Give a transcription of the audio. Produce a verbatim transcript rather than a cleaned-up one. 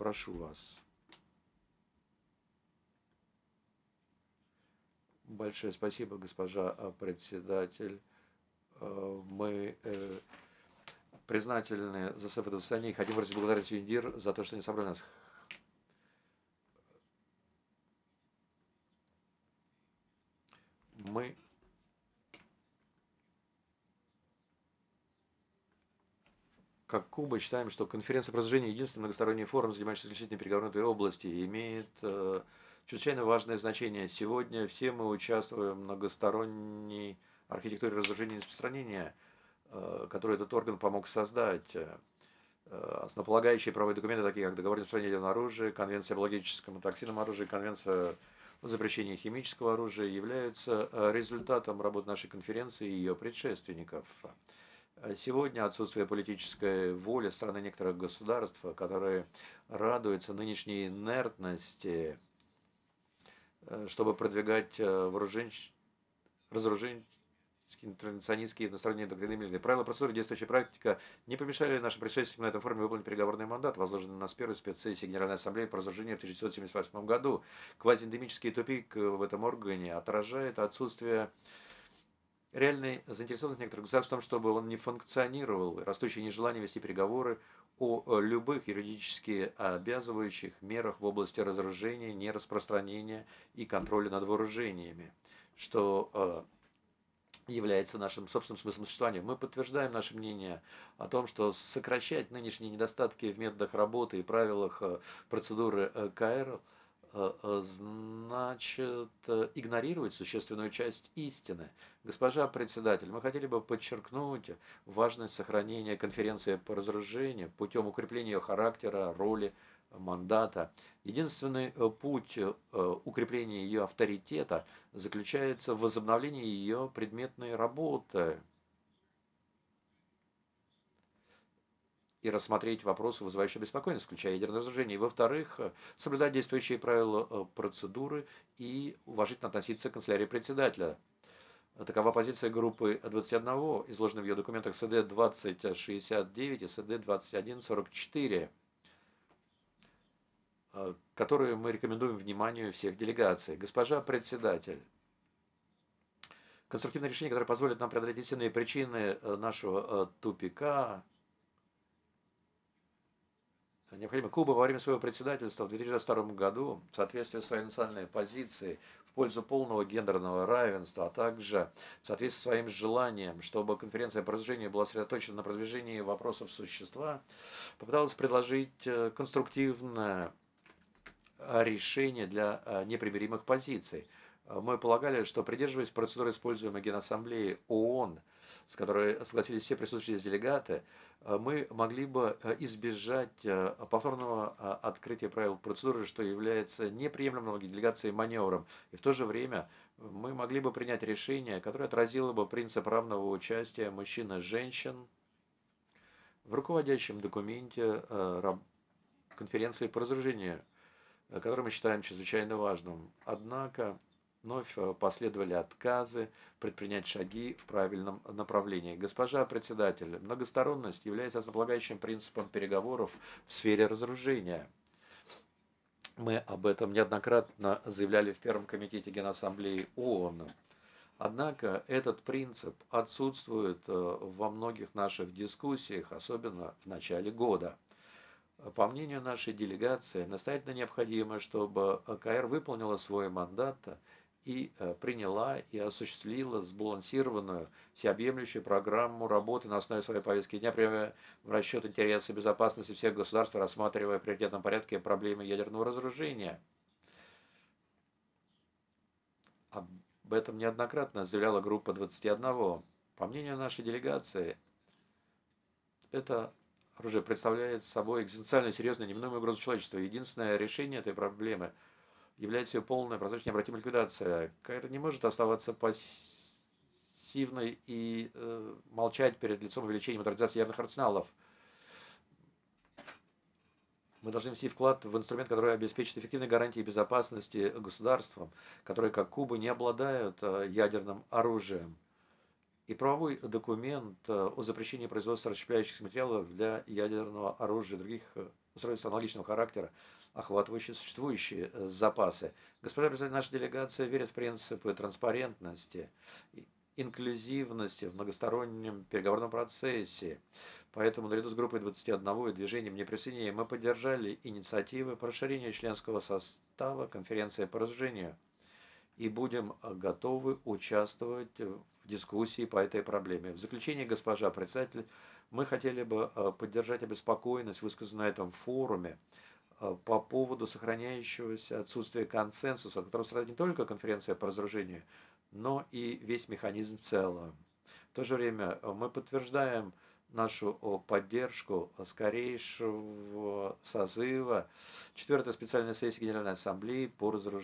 прошу вас. Большое спасибо, госпожа э, председатель. Э, Мы э, признательны за совещание и хотим выразить благодарность ЮНИДИР за то, что они собрали нас. Мы как Куба считаем, что конференция по разоружению единственный многосторонний форум, занимающийся исключительно переговорной этой области, имеет э, чрезвычайно важное значение. Сегодня все мы участвуем в многосторонней архитектуре разоружения и распространения, э, которую этот орган помог создать. Основополагающие правовые документы, такие как договор о распространении оружия, конвенция о биологическом и токсинном оружии, конвенция о запрещении химического оружия, являются результатом работы нашей конференции и ее предшественников. Сегодня отсутствие политической воли со стороны некоторых государств, которые радуются нынешней инертности, чтобы продвигать вооружение, разоружение, интервенционистские настроения доктринами. Правила процедуры, действующая практика не помешали нашим предшественникам на этом форуме выполнить переговорный мандат, возложенный на нас первой спецсессии Генеральной Ассамблеи по разоружению в тысяча девятьсот семьдесят восьмом году. Квазиэндемический тупик в этом органе отражает отсутствие реальной заинтересованности некоторых государств в том, чтобы он не функционировал, растущее нежелание вести переговоры о любых юридически обязывающих мерах в области разоружения, нераспространения и контроля над вооружениями, что является нашим собственным смыслом существования. Мы подтверждаем наше мнение о том, что сокращать нынешние недостатки в методах работы и правилах процедуры КР значит игнорировать существенную часть истины. Госпожа председатель, мы хотели бы подчеркнуть важность сохранения конференции по разоружению путем укрепления ее характера, роли, мандата. Единственный путь укрепления ее авторитета заключается в возобновлении ее предметной работы и рассмотреть вопросы, вызывающие беспокойность, включая ядерное разоружение. И, во-вторых, соблюдать действующие правила процедуры и уважительно относиться к канцелярии председателя. Такова позиция группы двадцать один, изложенной в ее документах СД двадцать шестьдесят девять и СД двадцать один сорок четыре, которые мы рекомендуем вниманию всех делегаций. Госпожа председатель, конструктивное решение, которое позволит нам преодолеть истинные причины нашего тупика, необходимо. Куба во время своего председательства в две тысячи двадцать втором году, в соответствии с своей национальной позицией, в пользу полного гендерного равенства, а также в соответствии с своим желанием, чтобы конференция по разоружению была сосредоточена на продвижении вопросов существа, попыталась предложить конструктивное решение для непримиримых позиций. Мы полагали, что, придерживаясь процедуры, используемой Генассамблеей ООН, с которой согласились все присутствующие делегаты, мы могли бы избежать повторного открытия правил процедуры, что является неприемлемым для делегации маневром. И в то же время мы могли бы принять решение, которое отразило бы принцип равного участия мужчин и женщин в руководящем документе конференции по разоружению, который мы считаем чрезвычайно важным. Однако вновь последовали отказы предпринять шаги в правильном направлении. Госпожа председатель, многосторонность является основополагающим принципом переговоров в сфере разоружения. Мы об этом неоднократно заявляли в Первом комитете Генассамблеи ООН. Однако этот принцип отсутствует во многих наших дискуссиях, особенно в начале года. По мнению нашей делегации, настоятельно необходимо, чтобы КР выполнила свой мандат и приняла и осуществила сбалансированную, всеобъемлющую программу работы на основе своей повестки дня, принимая в расчет интересы безопасности всех государств, рассматривая в приоритетном порядке проблемы ядерного разоружения. Об этом неоднократно заявляла группа двадцать один. По мнению нашей делегации, это оружие представляет собой экзистенциально серьезную неминуемую угрозу человечества. Единственное решение этой проблемы является ее полная, прозрачная, необратимая ликвидация. КР не может оставаться пассивной и э, молчать перед лицом увеличения модернизации ядерных арсеналов. Мы должны внести вклад в инструмент, который обеспечит эффективные гарантии безопасности государствам, которые, как Куба, не обладают ядерным оружием. И правовой документ о запрещении производства расщепляющихся материалов для ядерного оружия и других устройства аналогичного характера, охватывающие существующие э, запасы. Госпожа председатель, наша делегация верит в принципы транспарентности, и инклюзивности в многостороннем переговорном процессе. Поэтому наряду с группой двадцати одного и движением неприсоединения мы поддержали инициативы по расширению членского состава конференции по разоружению и будем э, готовы участвовать в дискуссии по этой проблеме. В заключение, госпожа председатель, мы хотели бы э, поддержать обеспокоенность, высказанную на этом форуме, э, по поводу сохраняющегося отсутствия консенсуса, от которого страдает не только конференция по разоружению, но и весь механизм в целом. В то же время э, мы подтверждаем нашу поддержку скорейшего созыва четвертой специальной сессии Генеральной Ассамблеи по разоружению.